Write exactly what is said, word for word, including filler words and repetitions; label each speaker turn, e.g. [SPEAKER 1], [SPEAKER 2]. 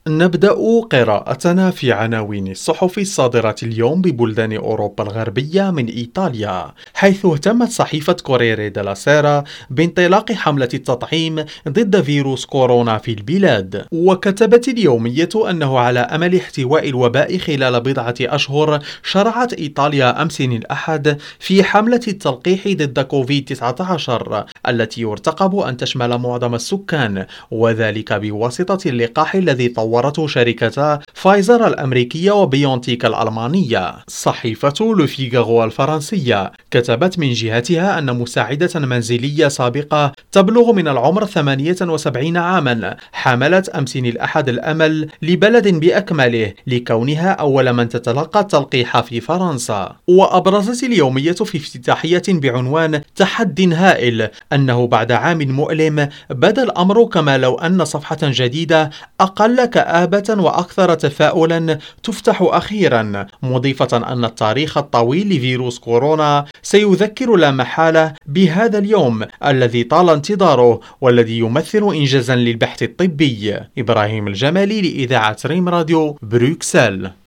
[SPEAKER 1] نبدأ قراءتنا في عناوين الصحف الصادرة اليوم ببلدان أوروبا الغربية من إيطاليا، حيث اهتمت صحيفة كوريري ديلا سيرا بانطلاق حملة التطعيم ضد فيروس كورونا في البلاد. وكتبت اليومية أنه على أمل احتواء الوباء خلال بضعة أشهر، شرعت إيطاليا أمس الأحد في حملة التلقيح ضد كوفيد تسعة عشر التي يرتقب أن تشمل معظم السكان، وذلك بواسطة اللقاح الذي طورته شركتا فايزر الأمريكية وبيونتيك الألمانية. صحيفة لو فيغارو الفرنسية كتبت من جهتها أن مساعدة منزلية سابقة تبلغ من العمر ثمانية وسبعين عاما حملت أمس الأحد الأمل لبلد بأكمله لكونها أول من تتلقى التلقيح في فرنسا. وأبرزت اليومية في افتتاحية بعنوان تحد هائل أنه بعد عام مؤلم بدا الأمر كما لو أن صفحة جديدة أقل كآبة وأكثر تفاؤلا تفتح أخيرا، مضيفة أن التاريخ الطويل لفيروس كورونا سيذكر لا محالة بهذا اليوم الذي طال انتظاره والذي يمثل إنجازا للبحث الطبي. إبراهيم الجمالي لإذاعة ريم راديو، بروكسل.